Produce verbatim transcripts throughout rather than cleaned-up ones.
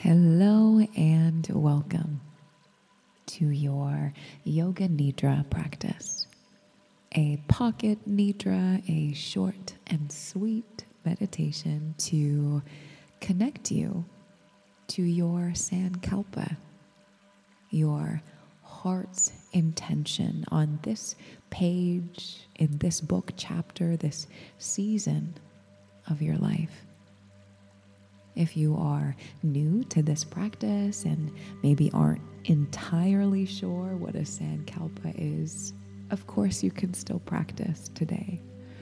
Hello and welcome to your Yoga Nidra practice. A pocket Nidra, a short and sweet meditation to connect you to your Sankalpa, your heart's intention on this page, in this book chapter, this season of your life. If you are new to this practice and maybe aren't entirely sure what a Sankalpa is, of course you can still practice today.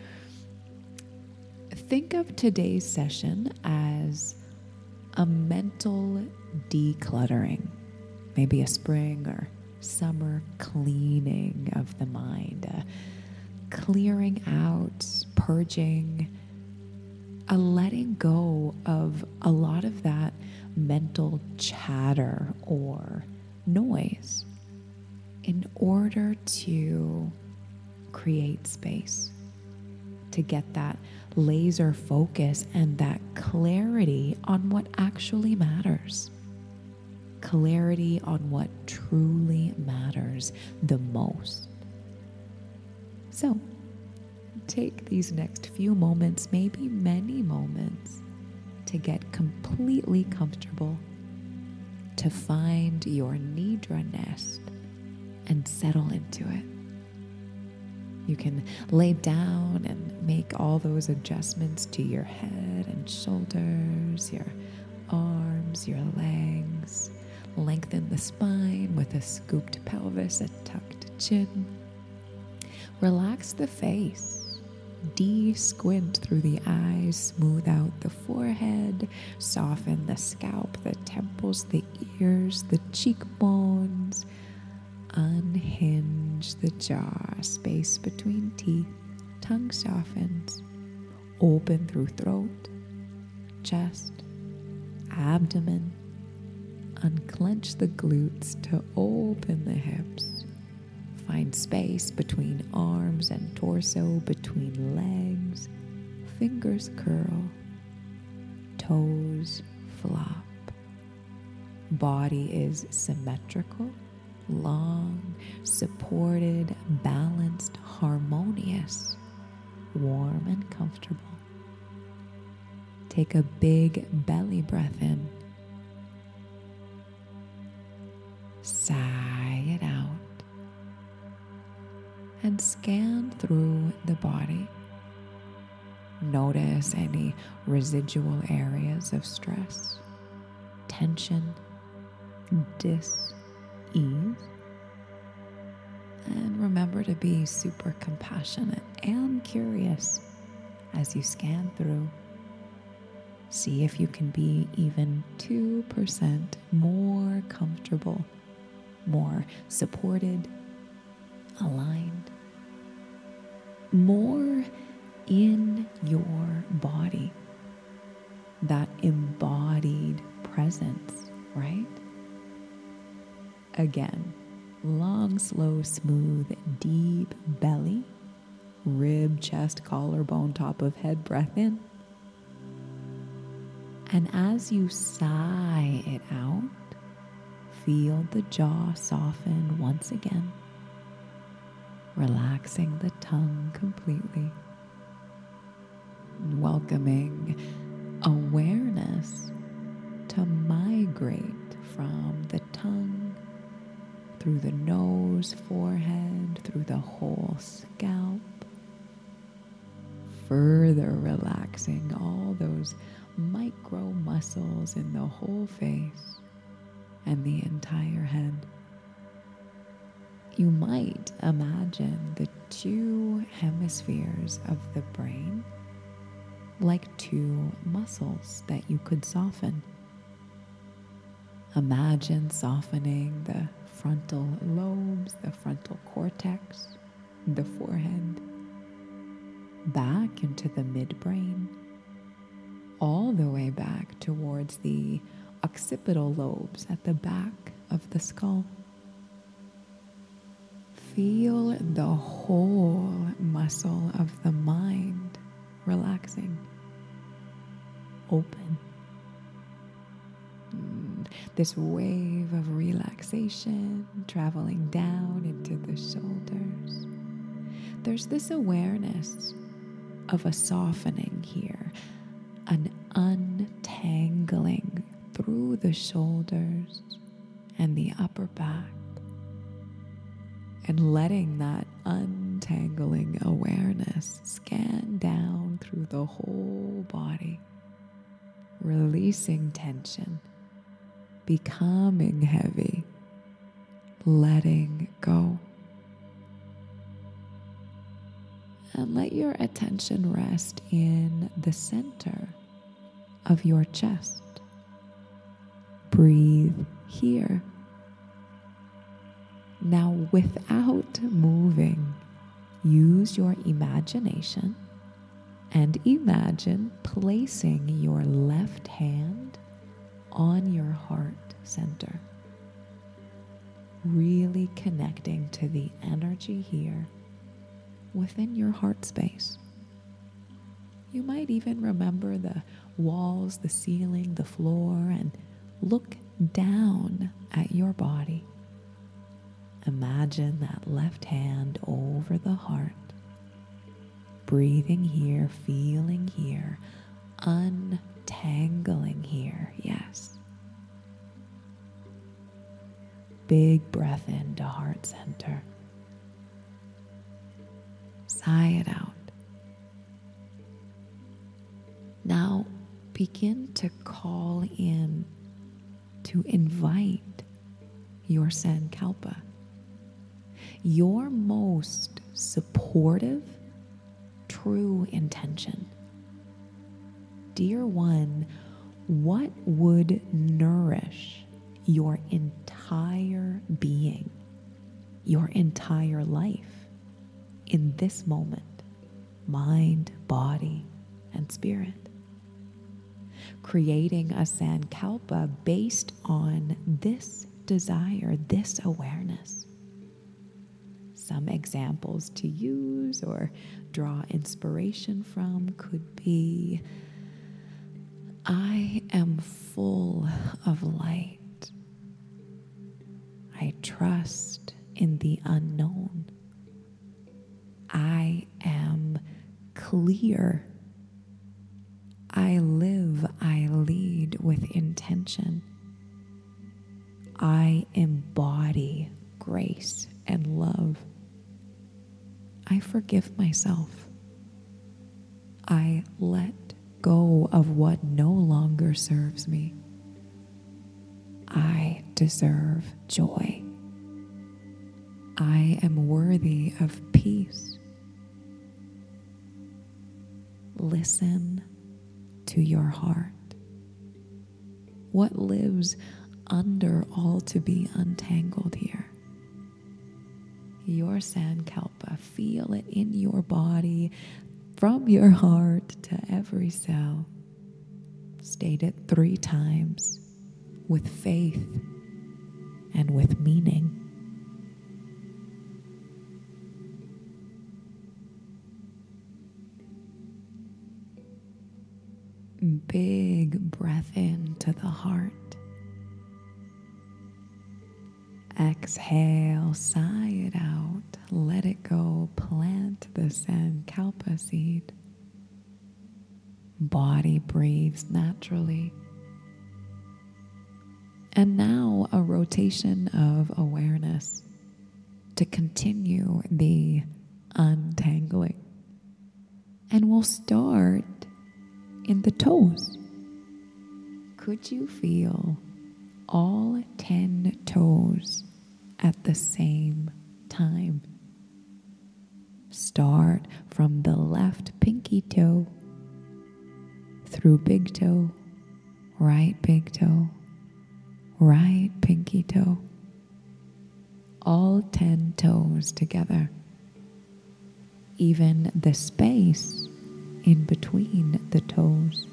Think of today's session as a mental decluttering, maybe a spring or summer cleaning of the mind, a clearing out, purging, a letting go of a lot of that mental chatter or noise in order to create space, to get that laser focus and that clarity on what actually matters, clarity on what truly matters the most. So, take these next few moments, maybe many moments, to get completely comfortable, to find your Nidra nest and settle into it. You can lay down and make all those adjustments to your head and shoulders, your arms, your legs. Lengthen the spine with a scooped pelvis, a tucked chin. Relax the face. De-squint through the eyes, smooth out the forehead, soften the scalp, the temples, the ears, the cheekbones. Unhinge the jaw, space between teeth, tongue softens. Open through throat, chest, abdomen. Unclench the glutes to open the hips. Find space between arms and torso, between legs. Fingers curl. Toes flop. Body is symmetrical, long, supported, balanced, harmonious, warm and comfortable. Take a big belly breath in. Sigh it out. And scan through the body. Notice any residual areas of stress, tension, dis-ease. And remember to be super compassionate and curious as you scan through. See if you can be even two percent more comfortable, more supported, aligned, more in your body, that embodied presence, right? Again, long, slow, smooth, deep belly, rib, chest, collarbone, top of head, breath in. And as you sigh it out, feel the jaw soften once again, relaxing the tongue completely, welcoming awareness to migrate from the tongue, through the nose, forehead, through the whole scalp, further relaxing all those micro muscles in the whole face and the entire head. You might imagine the two hemispheres of the brain like two muscles that you could soften. Imagine softening the frontal lobes, the frontal cortex, the forehead, back into the midbrain, all the way back towards the occipital lobes at the back of the skull. Feel the whole muscle of the mind relaxing, open. This wave of relaxation traveling down into the shoulders. There's this awareness of a softening here, an untangling through the shoulders and the upper back, and letting that untangling awareness scan down through the whole body, releasing tension, becoming heavy, letting go. And let your attention rest in the center of your chest. Breathe here. Now, without moving, use your imagination and imagine placing your left hand on your heart center, really connecting to the energy here within your heart space. You might even remember the walls, the ceiling, the floor, and look down at your body. Imagine that left hand over the heart, breathing here, feeling here, untangling here, yes. Big breath into heart center. Sigh it out. Now begin to call in, to invite your Sankalpa, your most supportive, true intention. Dear one, what would nourish your entire being, your entire life in this moment, mind, body, and spirit? Creating a Sankalpa based on this desire, this awareness. Some examples to use or draw inspiration from could be, I am full of light. I trust in the unknown. I am clear. I live, I lead with intention. I embody grace and love. I forgive myself. I let go of what no longer serves me. I deserve joy. I am worthy of peace. Listen to your heart. What lives under all to be untangled here? Your Sankalpa, feel it in your body, from your heart to every cell. State it three times with faith and with meaning. Big breath into the heart. Exhale, sigh it out, let it go, plant the Sankalpa seed. Body breathes naturally. And now a rotation of awareness to continue the untangling. And we'll start in the toes. Could you feel all ten toes at the same time? Start from the left pinky toe, through big toe, right big toe, right pinky toe, all ten toes together. Even the space in between the toes.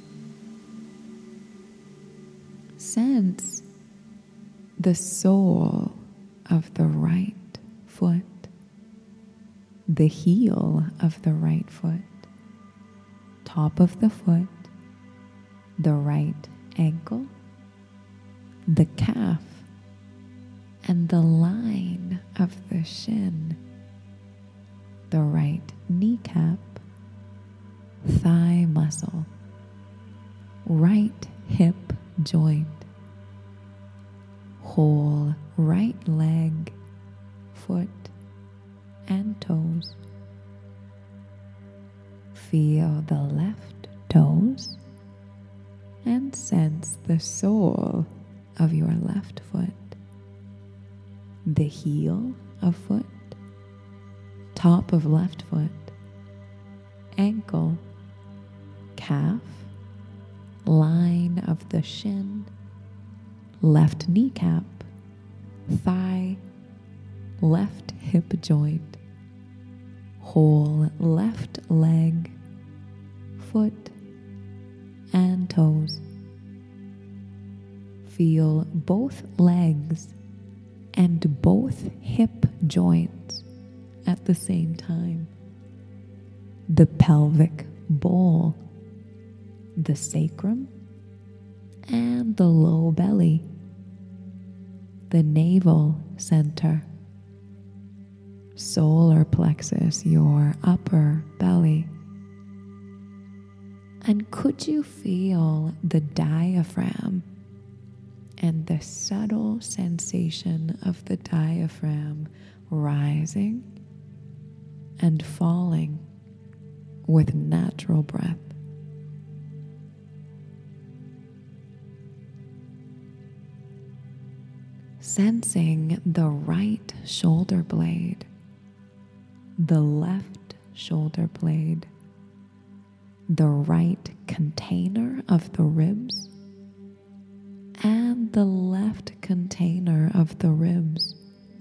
Sense the sole of the right foot, the heel of the right foot, top of the foot, the right ankle, the calf, and the line of the shin, the right kneecap, thigh muscle, right hip joint, whole right leg, foot, and toes. Feel the left toes and sense the sole of your left foot, the heel of foot, top of left foot, ankle, calf, line of the shin, left kneecap, thigh, left hip joint, whole left leg, foot, and toes. Feel both legs and both hip joints at the same time. The pelvic bowl, the sacrum, and the low belly, the navel center, solar plexus, your upper belly. And could you feel the diaphragm and the subtle sensation of the diaphragm rising and falling with natural breath? Sensing the right shoulder blade, the left shoulder blade, the right container of the ribs, and the left container of the ribs.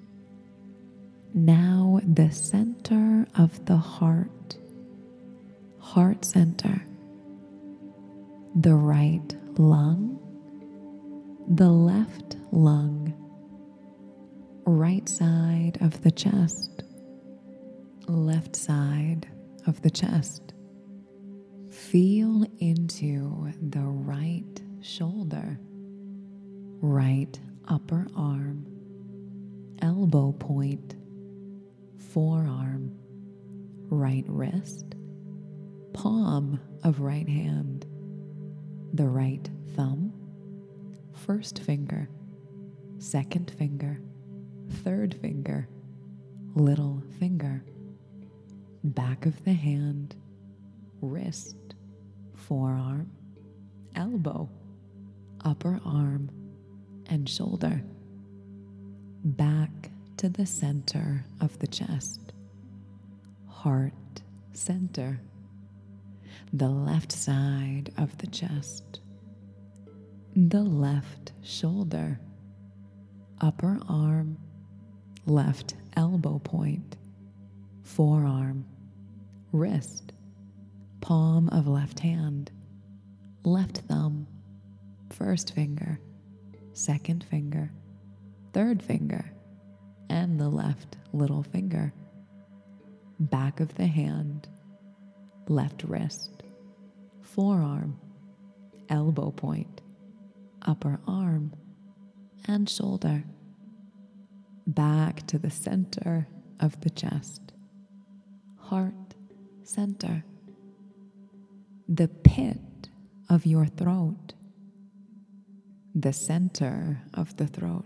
Now the center of the heart, heart center, the right lung, the left lung, right side of the chest, left side of the chest. Feel into the right shoulder, right upper arm, elbow point, forearm, right wrist, palm of right hand, the right thumb, first finger, second finger, third finger, little finger, back of the hand, wrist, forearm, elbow, upper arm, and shoulder, back to the center of the chest, heart center, the left side of the chest, the left shoulder, upper arm, left elbow point, forearm, wrist, palm of left hand, left thumb, first finger, second finger, third finger, and the left little finger, back of the hand, left wrist, forearm, elbow point, upper arm, and shoulder, back to the center of the chest, heart center, the pit of your throat, the center of the throat,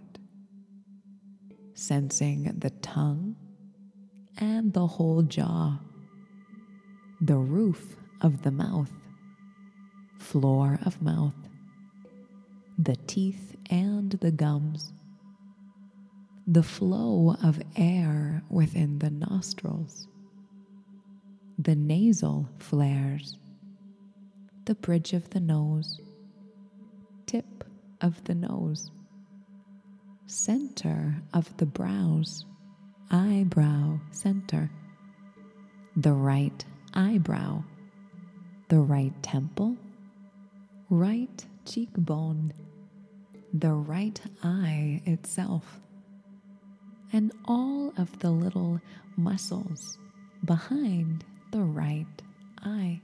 sensing the tongue and the whole jaw, the roof of the mouth, floor of mouth, the teeth and the gums, the flow of air within the nostrils, the nasal flares, the bridge of the nose, tip of the nose, center of the brows, eyebrow center, the right eyebrow, the right temple, right cheekbone, the right eye itself, and all of the little muscles behind the right eye,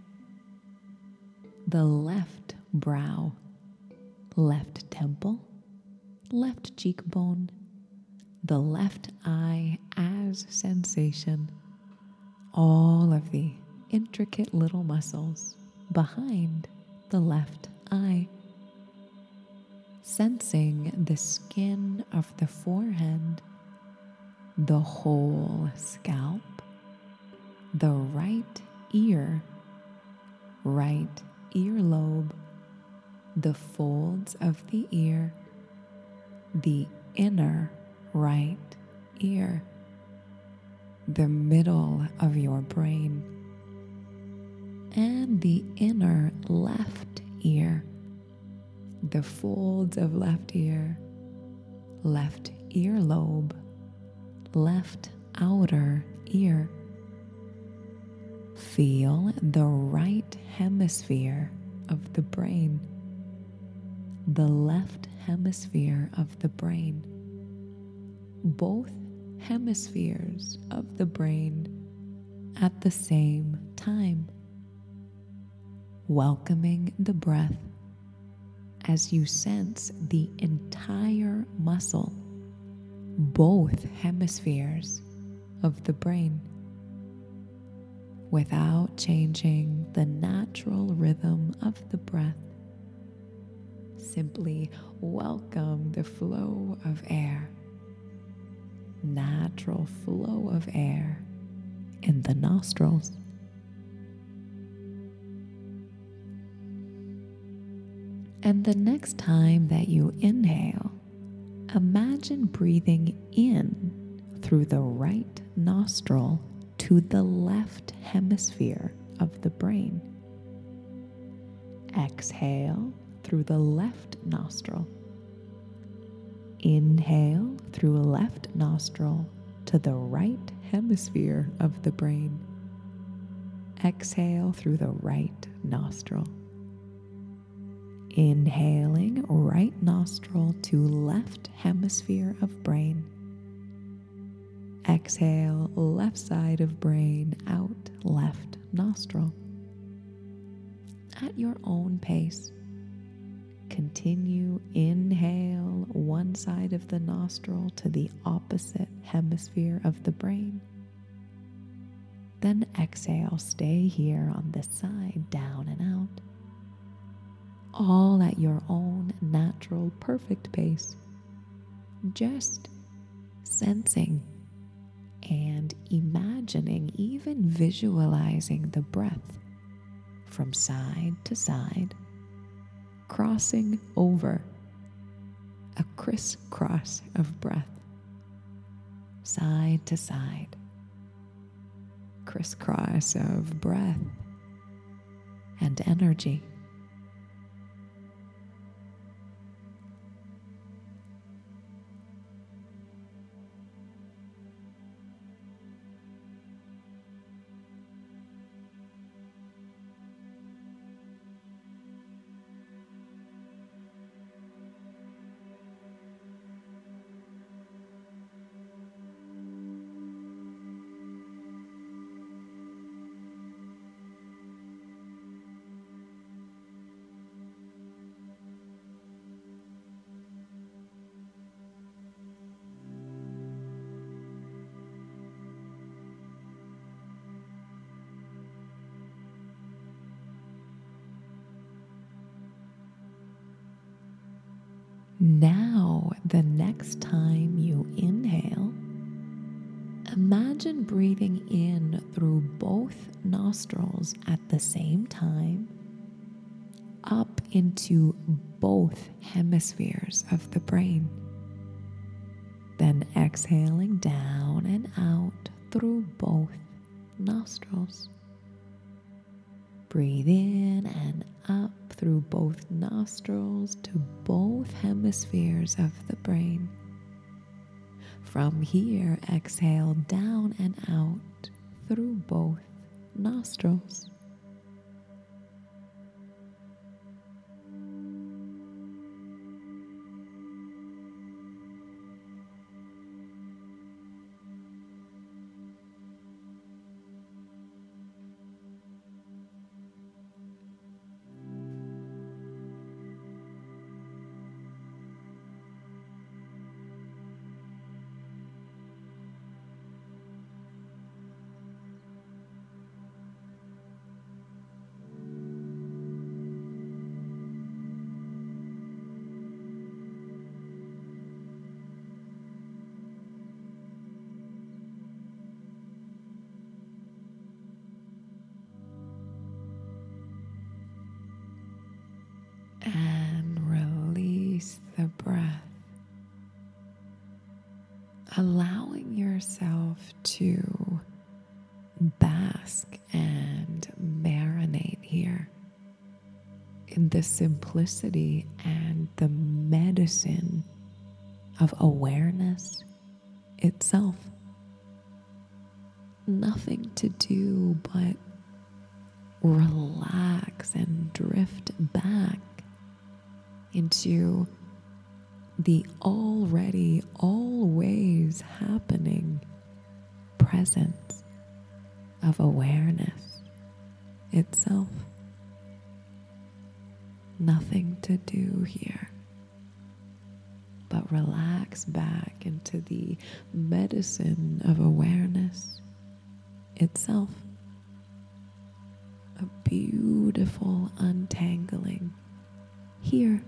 the left brow, left temple, left cheekbone, the left eye as sensation, all of the intricate little muscles behind the left eye, sensing the skin of the forehead, the whole scalp, the right ear, right earlobe, the folds of the ear, the inner right ear, the middle of your brain, and the inner left ear, the folds of left ear, left earlobe, left outer ear. Feel the right hemisphere of the brain, the left hemisphere of the brain, both hemispheres of the brain at the same time, welcoming the breath as you sense the entire muscle, both hemispheres of the brain, without changing the natural rhythm of the breath. Simply welcome the flow of air, natural flow of air in the nostrils. And the next time that you inhale, imagine breathing in through the right nostril to the left hemisphere of the brain. Exhale through the left nostril. Inhale through left nostril to the right hemisphere of the brain. Exhale through the right nostril. Inhaling right nostril to left hemisphere of brain. Exhale left side of brain out left nostril. At your own pace, continue inhale one side of the nostril to the opposite hemisphere of the brain. Then exhale, stay here on this side, down and out. All at your own natural, perfect pace. Just sensing and imagining, even visualizing the breath from side to side, crossing over, a crisscross of breath, side to side, crisscross of breath and energy. Now, the next time you inhale, imagine breathing in through both nostrils at the same time, up into both hemispheres of the brain. Then exhaling down and out through both nostrils. Breathe in and up through both nostrils to both hemispheres of the brain. From here, exhale down and out through both nostrils. allowing yourself to bask and marinate here in the simplicity and the medicine of awareness itself. Nothing to do but relax and drift back into the already always happening presence of awareness itself. Nothing to do here but relax back into the medicine of awareness itself. A beautiful untangling here.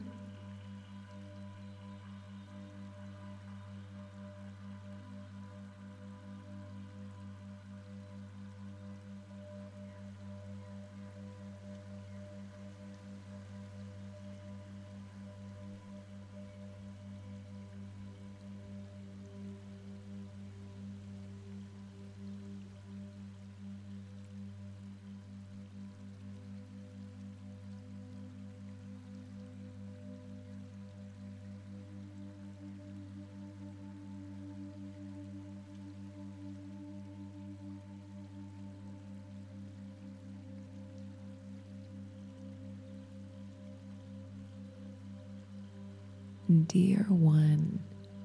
Dear one,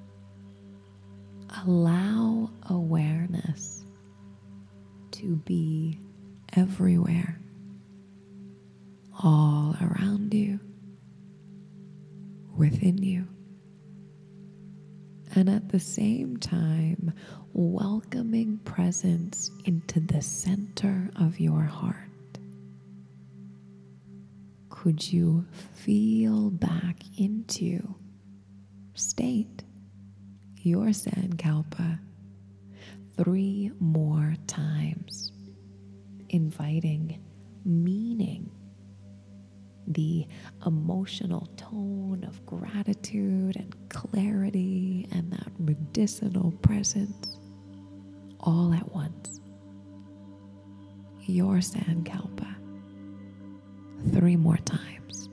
allow awareness to be everywhere, all around you, within you, and at the same time, welcoming presence into the center of your heart. Could you feel back into state your Sankalpa three more times, inviting meaning, the emotional tone of gratitude and clarity and that medicinal presence all at once. Your Sankalpa three more times.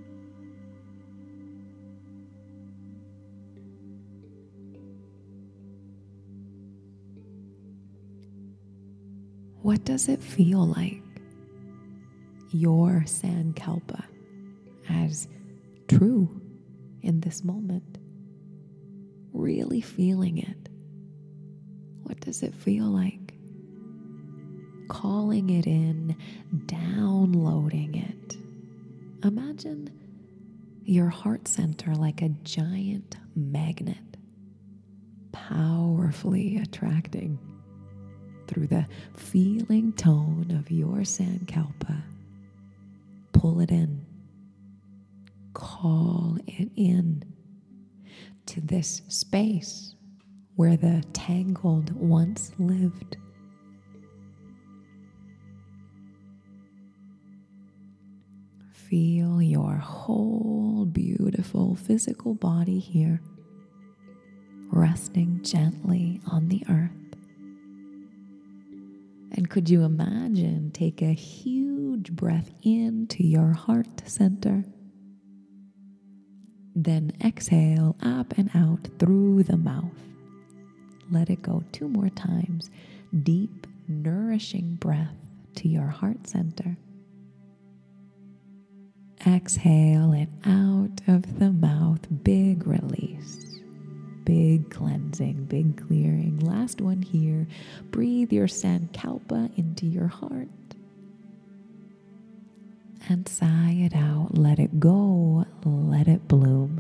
What does it feel like, your Sankalpa, as true in this moment? Really feeling it. What does it feel like? Calling it in, downloading it. Imagine your heart center like a giant magnet, powerfully attracting through the feeling tone of your Sankalpa. Pull it in. Call it in to this space where the tangled once lived. Feel your whole beautiful physical body here, resting gently on the earth. And could you imagine, take a huge breath into your heart center, then exhale up and out through the mouth. Let it go two more times. Deep, nourishing breath to your heart center. Exhale it out of the mouth. Big release. Big cleansing, big clearing. Last one here. Breathe your Sankalpa into your heart. And sigh it out. Let it go. Let it bloom.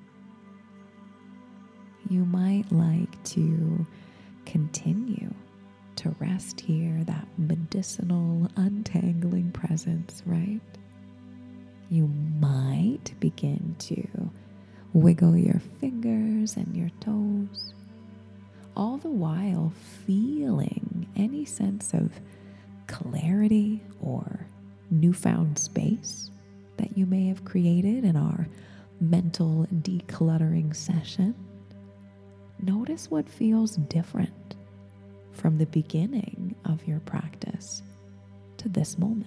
You might like to continue to rest here, that medicinal untangling presence, right? You might begin to wiggle your fingers and your toes, all the while feeling any sense of clarity or newfound space that you may have created in our mental decluttering session. notice what feels different from the beginning of your practice to this moment.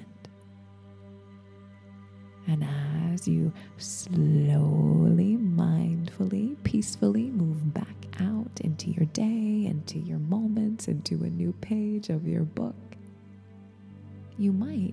And as you slowly, mindfully, peacefully move back out into your day, into your moments, into a new page of your book, you might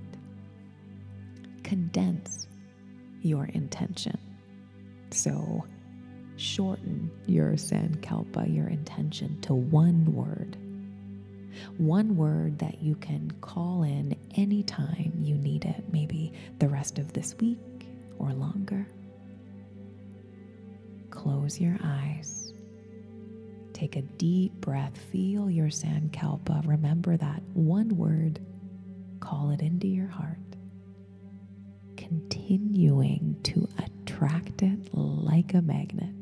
condense your intention. So shorten your Sankalpa, your intention, to one word. One word that you can call in anytime you need it, maybe the rest of this week or longer. Close your eyes. Take a deep breath. Feel your Sankalpa. Remember that one word. Call it into your heart. Continuing to attract it like a magnet.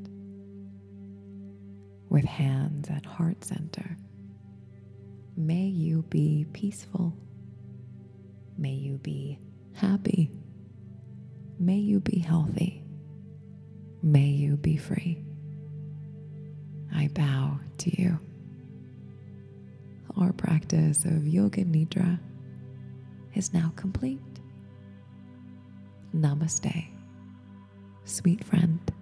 With hands at heart center. May you be peaceful. May you be happy. May you be healthy. May you be free. I bow to you. Our practice of Yoga Nidra is now complete. Namaste, sweet friend.